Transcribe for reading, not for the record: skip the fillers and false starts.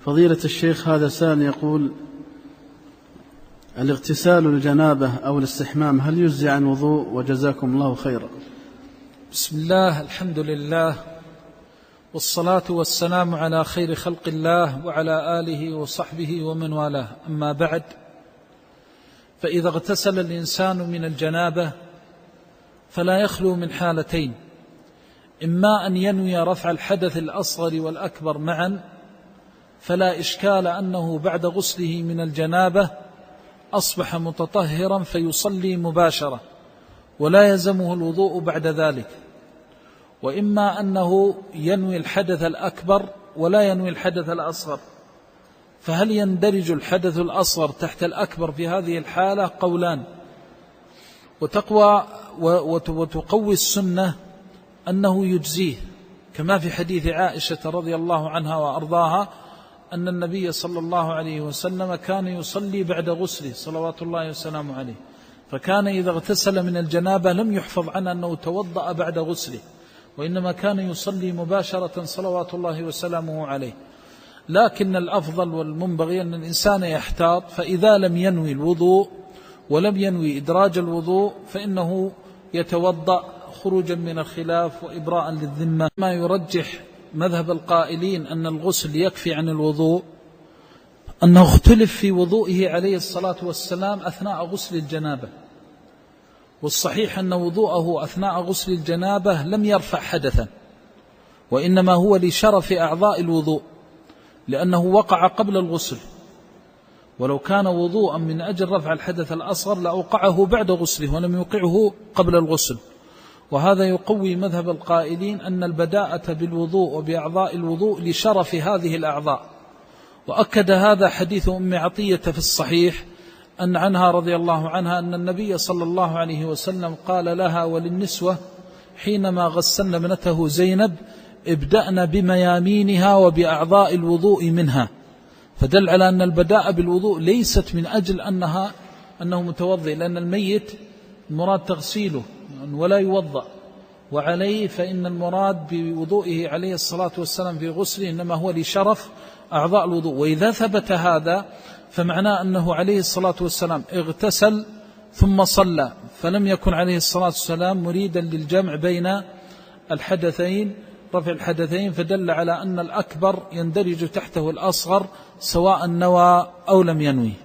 فضيلة الشيخ، هذا سائل يقول: الاغتسال للجنابة أو الاستحمام هل يجزي عن وضوء؟ وجزاكم الله خيرا. بسم الله، الحمد لله، والصلاة والسلام على خير خلق الله وعلى آله وصحبه ومن والاه، أما بعد، فإذا اغتسل الإنسان من الجنابة فلا يخلو من حالتين: إما أن ينوي رفع الحدث الأصغر والأكبر معا، فلا إشكال أنه بعد غسله من الجنابة أصبح متطهرا فيصلي مباشرة ولا يلزمه الوضوء بعد ذلك، وإما أنه ينوي الحدث الأكبر ولا ينوي الحدث الأصغر. فهل يندرج الحدث الأصغر تحت الأكبر في هذه الحالة؟ قولان، وتقوي السنة أنه يجزيه، كما في حديث عائشة رضي الله عنها وأرضاها أن النبي صلى الله عليه وسلم كان يصلي بعد غسله صلوات الله وسلامه عليه، فكان إذا اغتسل من الجنابة لم يحفظ عنه أنه توضأ بعد غسله، وإنما كان يصلي مباشرة صلوات الله وسلامه عليه. لكن الأفضل والمنبغي أن الإنسان يحتاط، فإذا لم ينوي الوضوء ولم ينوي إدراج الوضوء فإنه يتوضأ خروجا من الخلاف وإبراء للذمة. ما يرجح مذهب القائلين أن الغسل يكفي عن الوضوء أنه اختلف في وضوئه عليه الصلاة والسلام أثناء غسل الجنابة، والصحيح أن وضوءه أثناء غسل الجنابة لم يرفع حدثا، وإنما هو لشرف أعضاء الوضوء، لأنه وقع قبل الغسل، ولو كان وضوءا من أجل رفع الحدث الأصغر لأوقعه بعد غسله ولم يوقعه قبل الغسل. وهذا يقوي مذهب القائلين أن البداءة بالوضوء وبأعضاء الوضوء لشرف هذه الأعضاء. وأكد هذا حديث أم عطية في الصحيح أن عنها رضي الله عنها أن النبي صلى الله عليه وسلم قال لها وللنسوة حينما غسلن ابنته زينب: ابدأن بميامينها وبأعضاء الوضوء منها، فدل على أن البداءة بالوضوء ليست من أجل أنه متوضئ، لأن الميت المراد تغسيله ولا يوضأ، وعليه فإن المراد بوضوئه عليه الصلاة والسلام في غسله إنما هو لشرف أعضاء الوضوء. وإذا ثبت هذا فمعناه أنه عليه الصلاة والسلام اغتسل ثم صلى، فلم يكن عليه الصلاة والسلام مريدا للجمع بين الحدثين، رفع الحدثين، فدل على أن الأكبر يندرج تحته الأصغر سواء نوى أو لم ينوي.